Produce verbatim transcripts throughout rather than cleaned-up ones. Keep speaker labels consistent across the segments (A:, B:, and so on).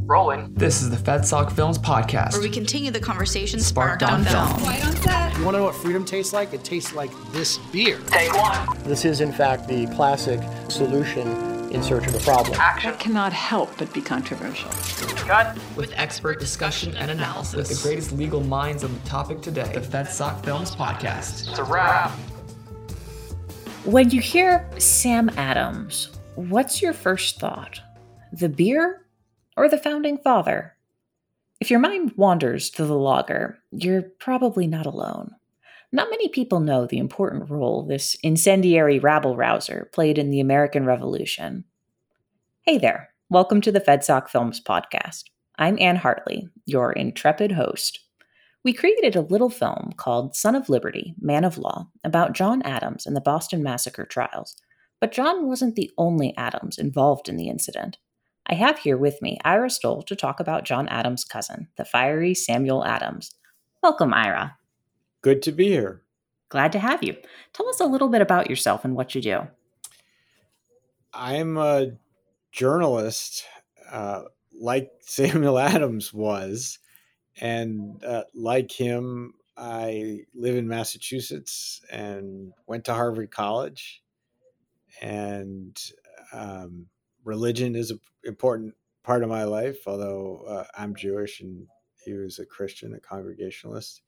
A: Rolling. This is the FedSoc Films podcast,
B: where we continue the conversation
A: sparked,
B: sparked
A: on,
B: on
A: film.
B: film.
C: White on set.
D: You want to know what freedom tastes like? It tastes like this beer.
A: Take one.
E: This is, in fact, the classic solution in search of a problem.
A: Action.
C: That cannot help but be controversial.
A: Cut. With expert discussion and analysis. With the greatest legal minds on the topic today. The FedSoc Films podcast. It's a wrap.
F: When you hear Sam Adams, what's your first thought? The beer or the founding father? If your mind wanders to the lager, you're probably not alone. Not many people know the important role this incendiary rabble-rouser played in the American Revolution. Hey there, welcome to the FedSoc Films podcast. I'm Ann Hartley, your intrepid host. We created a little film called Son of Liberty, Man of Law, about John Adams and the Boston Massacre trials. But John wasn't the only Adams involved in the incident. I have here with me Ira Stoll to talk about John Adams' cousin, the fiery Samuel Adams. Welcome, Ira.
G: Good to be here.
F: Glad to have you. Tell us a little bit about yourself and what you do.
G: I'm a journalist, uh, like Samuel Adams was. And uh, like him, I live in Massachusetts and went to Harvard College. And um, religion is an important part of my life, although uh, I'm Jewish and he was a Christian, a Congregationalist.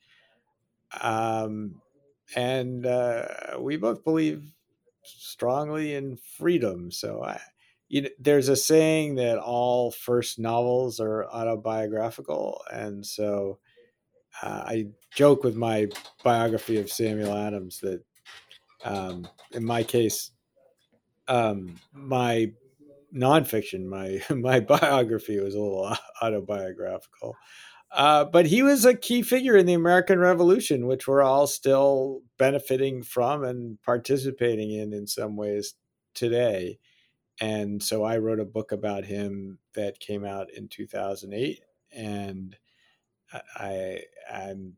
G: Um, and uh, we both believe strongly in freedom. So I, you know, there's a saying that all first novels are autobiographical. And so uh, I joke with my biography of Samuel Adams that um, in my case, um, my nonfiction, my, my biography was a little autobiographical. Uh, but he was a key figure in the American Revolution, which we're all still benefiting from and participating in in some ways today. And so I wrote a book about him that came out in two thousand eight, and I, I'm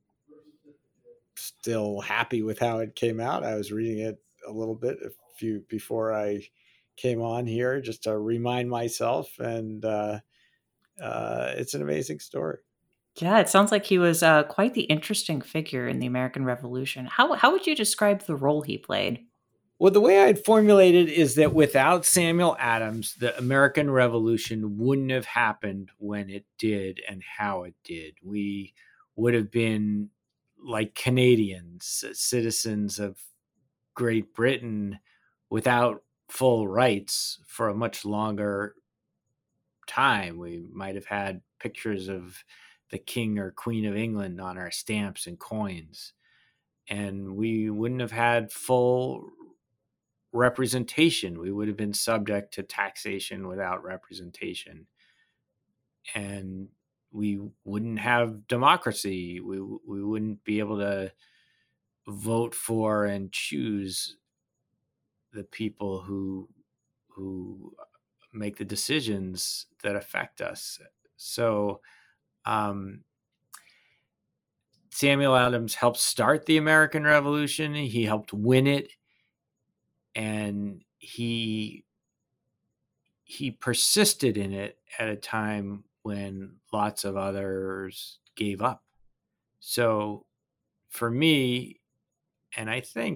G: still happy with how it came out. I was reading it a little bit a few before I came on here just to remind myself, and uh, uh, it's an amazing story.
F: Yeah, it sounds like he was uh, quite the interesting figure in the American Revolution. How how would you describe the role he played?
G: Well, the way I'd formulate it is that without Samuel Adams, the American Revolution wouldn't have happened when it did and how it did. We would have been like Canadians, citizens of Great Britain, without full rights for a much longer time. We might have had pictures of the King or Queen of England on our stamps and coins, and we wouldn't have had full representation. We would have been subject to taxation without representation, and we wouldn't have democracy. We we wouldn't be able to vote for and choose the people who who make the decisions that affect us. So um, Samuel Adams helped start the American Revolution. He helped win it. And he he persisted in it at a time when lots of others gave up. So for me, and I think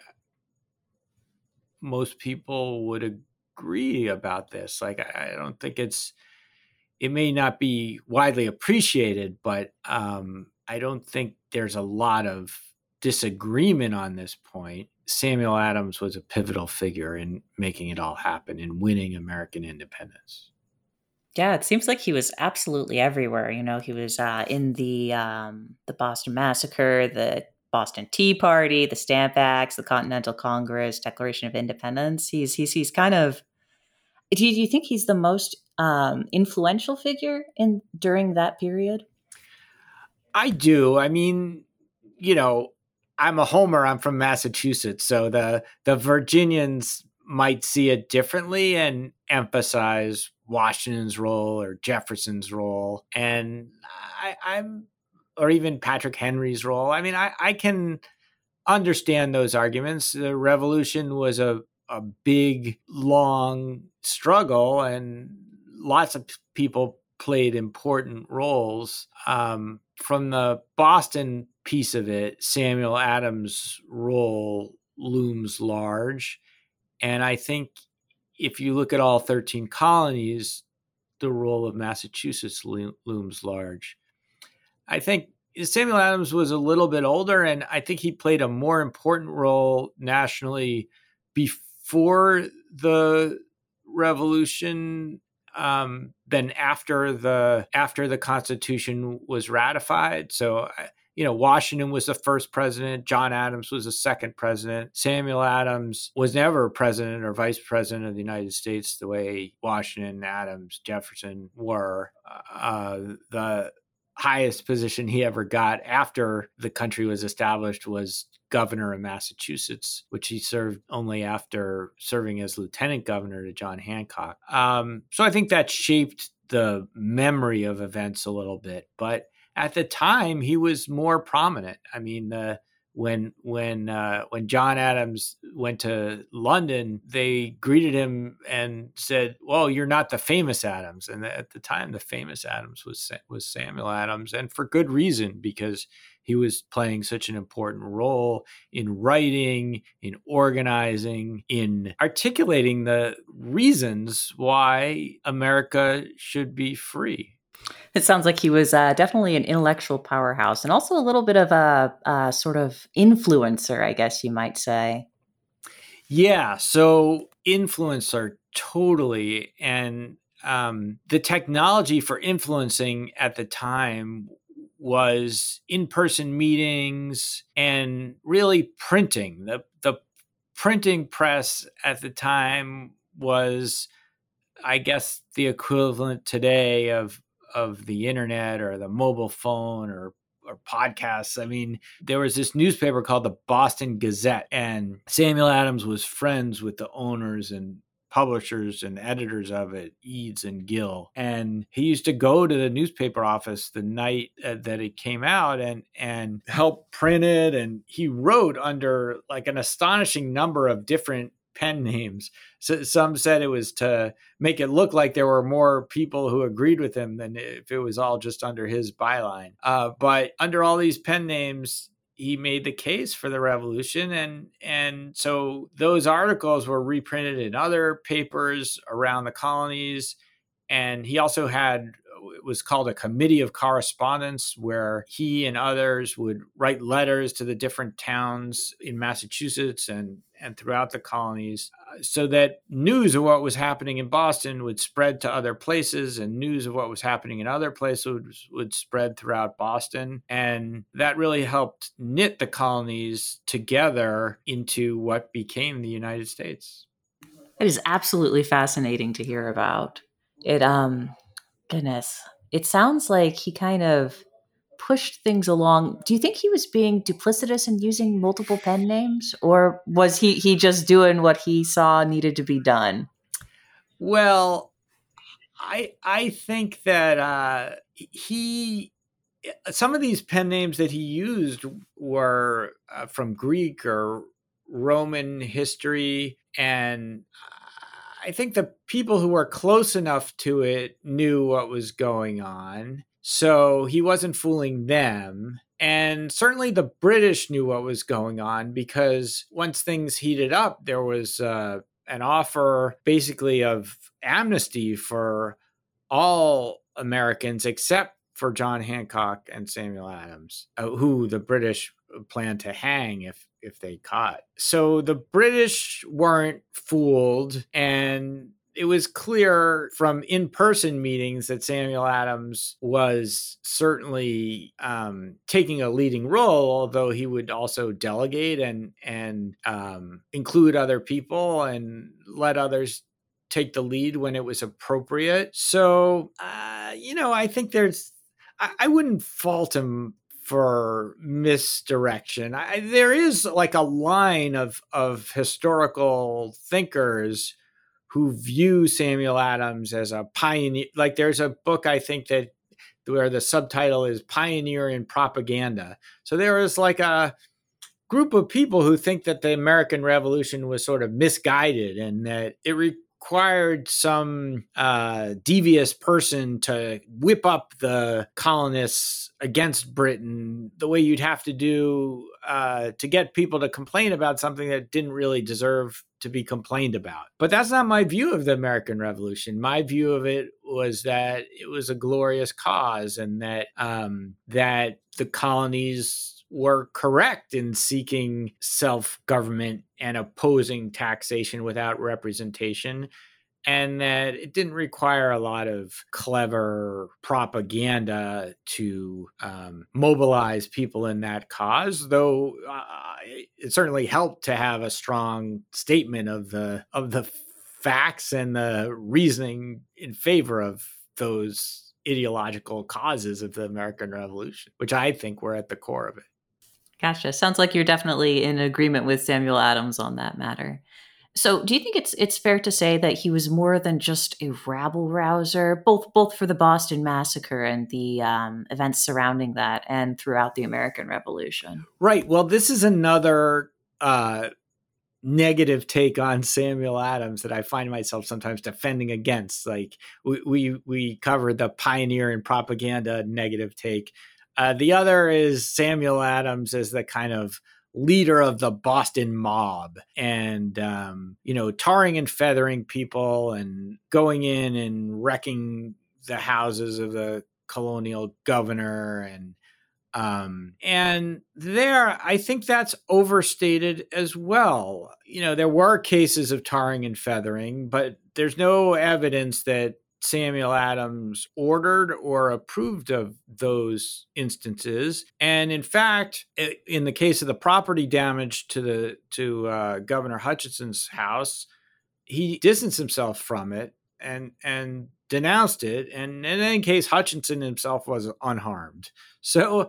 G: most people would agree about this, like I don't think it's, it may not be widely appreciated, but um, I don't think there's a lot of disagreement on this point. Samuel Adams was a pivotal figure in making it all happen, in winning American independence.
F: Yeah, it seems like he was absolutely everywhere. You know, he was uh, in the um, the Boston Massacre, the Boston Tea Party, the Stamp Acts, the Continental Congress, Declaration of Independence. He's he's he's kind of. Do you, do you think he's the most um, influential figure in during that period?
G: I do. I mean, you know, I'm a homer. I'm from Massachusetts. So the, the Virginians might see it differently and emphasize Washington's role or Jefferson's role. And I, I'm, or even Patrick Henry's role. I mean, I, I can understand those arguments. The revolution was a, a big, long struggle, and lots of people played important roles. Um, from the Boston piece of it, Samuel Adams' role looms large. And I think if you look at all thirteen colonies, the role of Massachusetts lo- looms large. I think Samuel Adams was a little bit older, and I think he played a more important role nationally before the Revolution um, than after the after the Constitution was ratified. So, you know, Washington was the first president. John Adams was the second president. Samuel Adams was never president or vice president of the United States the way Washington, Adams, Jefferson were. Uh, the highest position he ever got after the country was established was governor of Massachusetts, which he served only after serving as lieutenant governor to John Hancock. Um, so I think that shaped the memory of events a little bit. But at the time, he was more prominent. I mean, the when when uh, when John Adams went to London, they greeted him and said, "Well, you're not the famous Adams." And at the time, the famous Adams was was Samuel Adams, and for good reason, because he was playing such an important role in writing, in organizing, in articulating the reasons why America should be free.
F: It sounds like he was uh, definitely an intellectual powerhouse and also a little bit of a, a sort of influencer, I guess you might say.
G: Yeah, so influencer, totally. And um, the technology for influencing at the time was in-person meetings and really printing. The, the printing press at the time was, I guess, the equivalent today of of the internet or the mobile phone or or podcasts. I mean, there was this newspaper called the Boston Gazette, and Samuel Adams was friends with the owners and publishers and editors of it, Eads and Gill. And he used to go to the newspaper office the night uh, that it came out and and help print it. And he wrote under like an astonishing number of different pen names. So some said it was to make it look like there were more people who agreed with him than if it was all just under his byline. Uh, but under all these pen names, he made the case for the revolution. And, and so those articles were reprinted in other papers around the colonies. And he also had, it was called a committee of correspondence, where he and others would write letters to the different towns in Massachusetts and, and throughout the colonies, uh, so that news of what was happening in Boston would spread to other places, and news of what was happening in other places would, would spread throughout Boston. And that really helped knit the colonies together into what became the United States.
F: It is absolutely fascinating to hear about. It, um, goodness, it sounds like he kind of pushed things along. Do you think he was being duplicitous and using multiple pen names, or was he, he just doing what he saw needed to be done?
G: Well, I, I think that, uh, he, some of these pen names that he used were uh, from Greek or Roman history, and I think the people who were close enough to it knew what was going on, so he wasn't fooling them. And certainly the British knew what was going on, because once things heated up, there was uh, an offer basically of amnesty for all Americans except for John Hancock and Samuel Adams, uh, who the British planned to hang if if they caught. So the British weren't fooled, and it was clear from in-person meetings that Samuel Adams was certainly um, taking a leading role, although he would also delegate and and um, include other people and let others take the lead when it was appropriate. So, uh, you know, I think there's, I, I wouldn't fault him for misdirection. I, there is like a line of, of historical thinkers who view Samuel Adams as a pioneer. Like there's a book, I think, that where the subtitle is Pioneer in Propaganda. So there is like a group of people who think that the American Revolution was sort of misguided and that it re- required some uh, devious person to whip up the colonists against Britain the way you'd have to do uh, to get people to complain about something that didn't really deserve to be complained about. But that's not my view of the American Revolution. My view of it was that it was a glorious cause, and that um, that the colonies were correct in seeking self-government and opposing taxation without representation, and that it didn't require a lot of clever propaganda to um, mobilize people in that cause, though uh, it certainly helped to have a strong statement of the of the facts and the reasoning in favor of those ideological causes of the American Revolution, which I think were at the core of it.
B: Gotcha. Sounds like you're definitely in agreement with Samuel Adams on that matter. So do you think it's it's fair to say that he was more than just a rabble rouser, both both for the Boston Massacre and the um, events surrounding that, and throughout the American Revolution?
G: Right. Well, this is another uh, negative take on Samuel Adams that I find myself sometimes defending against. Like we we, we covered the pioneer in propaganda negative take. Uh, the other is Samuel Adams as the kind of leader of the Boston mob, and, um, you know, tarring and feathering people and going in and wrecking the houses of the colonial governor. And, um, and there, I think that's overstated as well. You know, there were cases of tarring and feathering, but there's no evidence that Samuel Adams ordered or approved of those instances. And in fact, in the case of the property damage to the to uh, Governor Hutchinson's house, he distanced himself from it and and denounced it. And, and in case Hutchinson himself was unharmed. So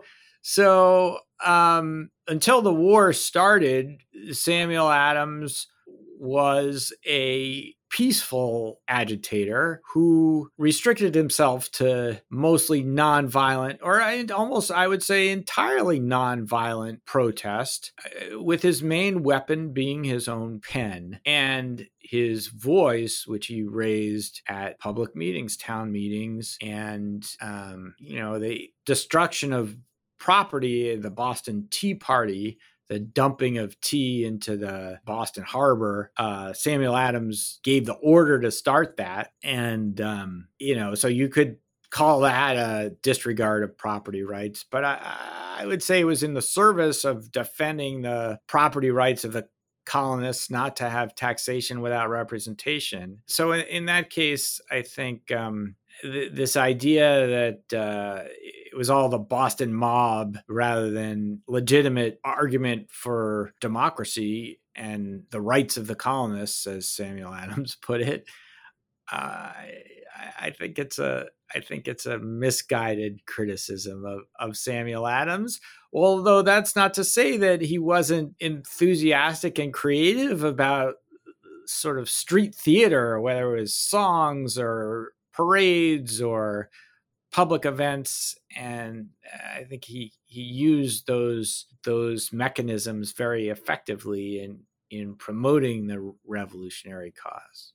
G: so um, until the war started, Samuel Adams was a peaceful agitator who restricted himself to mostly nonviolent, or almost, I would say, entirely nonviolent protest, with his main weapon being his own pen and his voice, which he raised at public meetings, town meetings, and, um, you know, the destruction of property, the Boston Tea Party, the dumping of tea into the Boston Harbor. uh, Samuel Adams gave the order to start that. And, um, you know, so you could call that a disregard of property rights. But I, I would say it was in the service of defending the property rights of the colonists not to have taxation without representation. So in, in that case, I think um, th- this idea that uh, it was all the Boston mob rather than legitimate argument for democracy and the rights of the colonists, as Samuel Adams put it, uh, I, I think it's a I think it's a misguided criticism of, of Samuel Adams. Although that's not to say that he wasn't enthusiastic and creative about sort of street theater, whether it was songs or parades or public events. And I think he he used those those mechanisms very effectively in in promoting the revolutionary cause.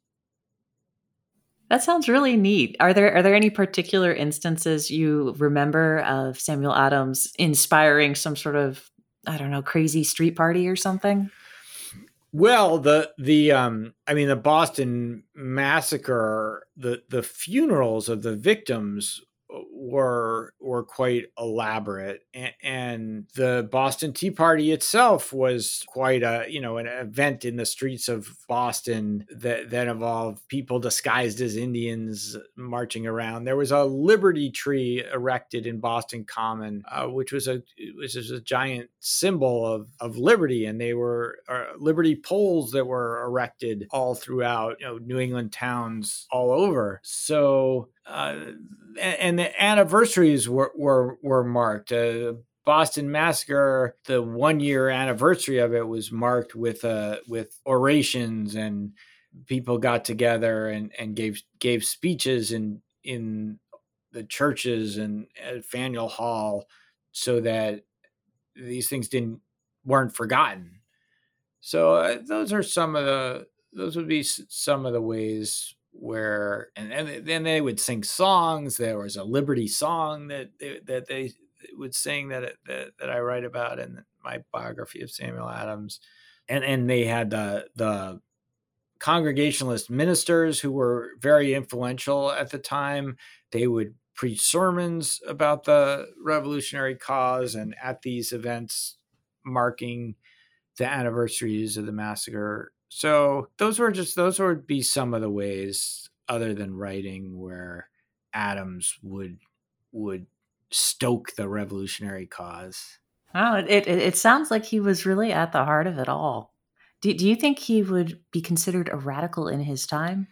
B: That sounds really neat. Are there are there any particular instances you remember of Samuel Adams inspiring some sort of, I don't know, crazy street party or something?
G: Well, the the um, I mean, the Boston Massacre, the the funerals of the victims were were quite elaborate, and, and the Boston Tea Party itself was quite a you know an event in the streets of Boston that that involved people disguised as Indians marching around. There was a Liberty Tree erected in Boston Common, uh, which was a which was a giant symbol of of liberty, and they were uh, liberty poles that were erected all throughout you know New England towns all over. So. Uh, and the anniversaries were were, were marked. Uh, Boston Massacre, the one year anniversary of it was marked with uh, with orations, and people got together and, and gave gave speeches in in the churches and at Faneuil Hall, so that these things didn't weren't forgotten. So uh, those are some of the those would be some of the ways where, and, and then they would sing songs. There was a Liberty song that they, that they would sing that, that that I write about in my biography of Samuel Adams, and and they had the the Congregationalist ministers who were very influential at the time. They would preach sermons about the revolutionary cause, and at these events marking the anniversaries of the massacre. So those were just, those would be some of the ways, other than writing, where Adams would would stoke the revolutionary cause.
B: Wow, it, it it sounds like he was really at the heart of it all. Do, do you think he would be considered a radical in his time?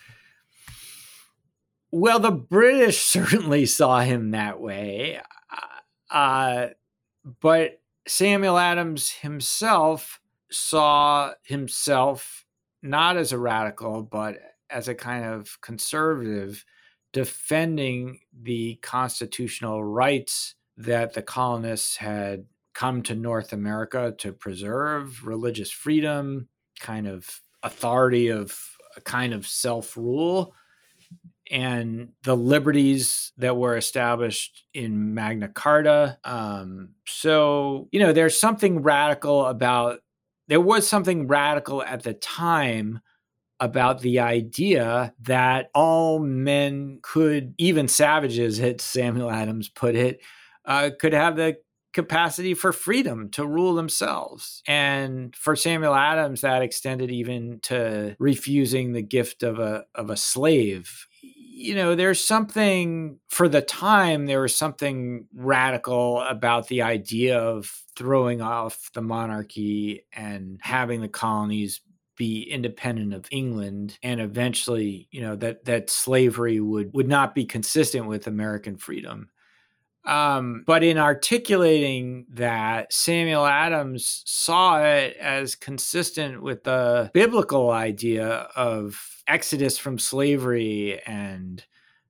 G: Well, the British certainly saw him that way. Uh, but Samuel Adams himself saw himself not as a radical, but as a kind of conservative, defending the constitutional rights that the colonists had come to North America to preserve: religious freedom, kind of authority of a kind of self-rule, and the liberties that were established in Magna Carta. Um, so, you know, there's something radical about, there was something radical at the time about the idea that all men could, even savages, as Samuel Adams put it, uh, could have the capacity for freedom to rule themselves. And for Samuel Adams, that extended even to refusing the gift of a of a slave. You know, there's something, for the time, there was something radical about the idea of throwing off the monarchy and having the colonies be independent of England, and eventually, you know, that that slavery would would not be consistent with American freedom. Um, but in articulating that, Samuel Adams saw it as consistent with the biblical idea of exodus from slavery and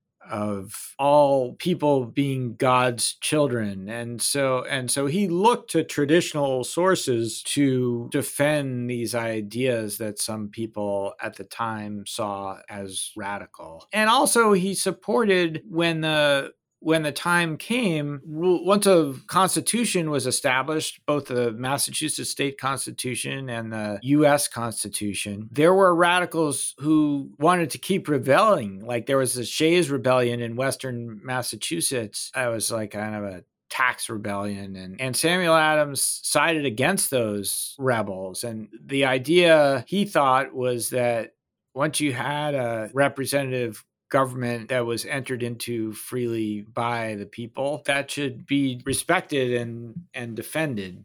G: of all people being God's children. And so, and so he looked to traditional sources to defend these ideas that some people at the time saw as radical. And also he supported, when the when the time came, once a constitution was established, both the Massachusetts state constitution and the U S Constitution, there were radicals who wanted to keep rebelling. Like there was the Shays Rebellion in Western Massachusetts. That was like kind of a tax rebellion. And, and Samuel Adams sided against those rebels. And the idea, he thought, was that once you had a representative government that was entered into freely by the people, that should be respected and and defended.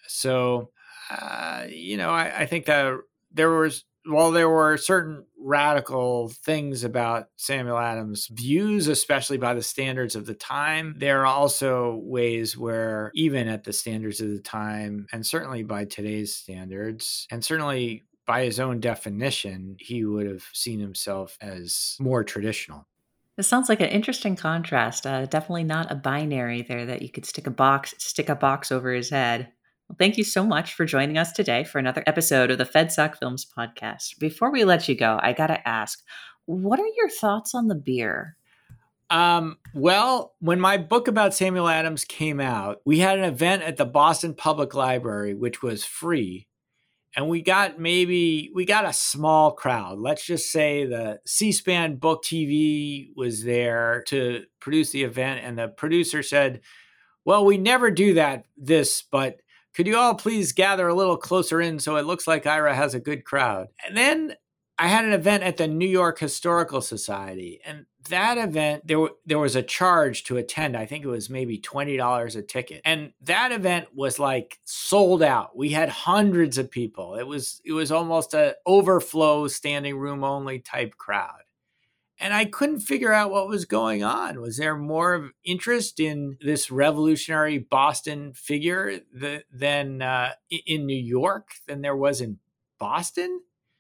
G: So, uh, you know, I, I think that there was, while there were certain radical things about Samuel Adams' views, especially by the standards of the time, there are also ways where, even at the standards of the time, and certainly by today's standards, and certainly by his own definition, he would have seen himself as more traditional.
B: This sounds like an interesting contrast. Uh, definitely not a binary there that you could stick a box stick a box over his head. Well, thank you so much for joining us today for another episode of the FedSoc Films podcast. Before we let you go, I got to ask, what are your thoughts on the beer?
G: Um, well, when my book about Samuel Adams came out, we had an event at the Boston Public Library, which was free. And we got maybe, we got a small crowd. Let's just say the C-SPAN Book T V was there to produce the event. And the producer said, well, we never do that, this, but could you all please gather a little closer in so it looks like Ira has a good crowd? And then I had an event at the New York Historical Society. And that event, there, w- there was a charge to attend. I think it was maybe twenty dollars a ticket. And that event was like sold out. We had hundreds of people. It was, it was almost an overflow, standing room only type crowd. And I couldn't figure out what was going on. Was there more of interest in this revolutionary Boston figure th- than uh, in New York than there was in Boston?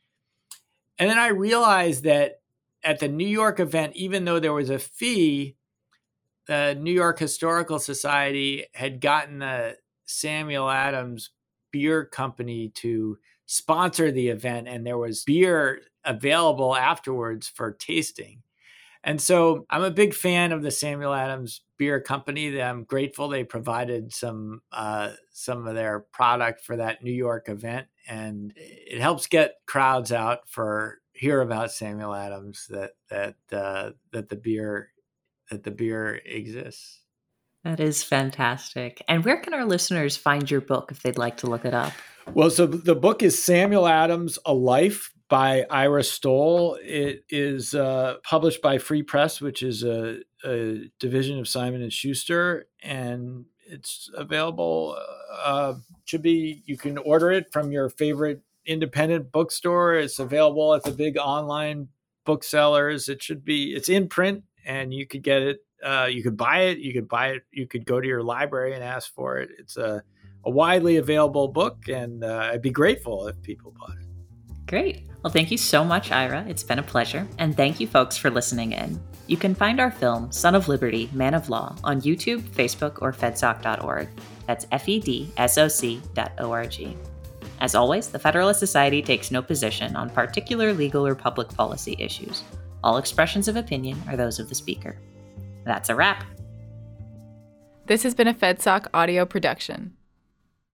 G: And then I realized that at the New York event, even though there was a fee, the New York Historical Society had gotten the Samuel Adams Beer Company to
H: sponsor the event, and there was beer available afterwards for tasting. And so I'm a big fan of the Samuel Adams Beer Company. I'm grateful they provided some uh, some of their product for that New York event, and it helps get crowds out for hear about Samuel Adams, that that uh, that the beer that the beer exists.
B: That is fantastic. And where can our listeners find your book if they'd like to look it up?
G: Well, so the book is Samuel Adams, A Life by Ira Stoll. It is uh, published by Free Press, which is a, a division of Simon and Schuster, and it's available. Uh, should be you can order it from your favorite independent bookstore. It's available at the big online booksellers. It should be. It's in print, and you could get it. Uh, you could buy it. You could buy it. You could go to your library and ask for it. It's a, a widely available book, and uh, I'd be grateful if people bought it.
B: Great. Well, thank you so much, Ira. It's been a pleasure. And thank you, folks, for listening in. You can find our film, Son of Liberty, Man of Law, on YouTube, Facebook, or fedsoc dot org. That's F E D S O C dot O R G. As always, the Federalist Society takes no position on particular legal or public policy issues. All expressions of opinion are those of the speaker. That's a wrap.
I: This has been a FedSoc audio production.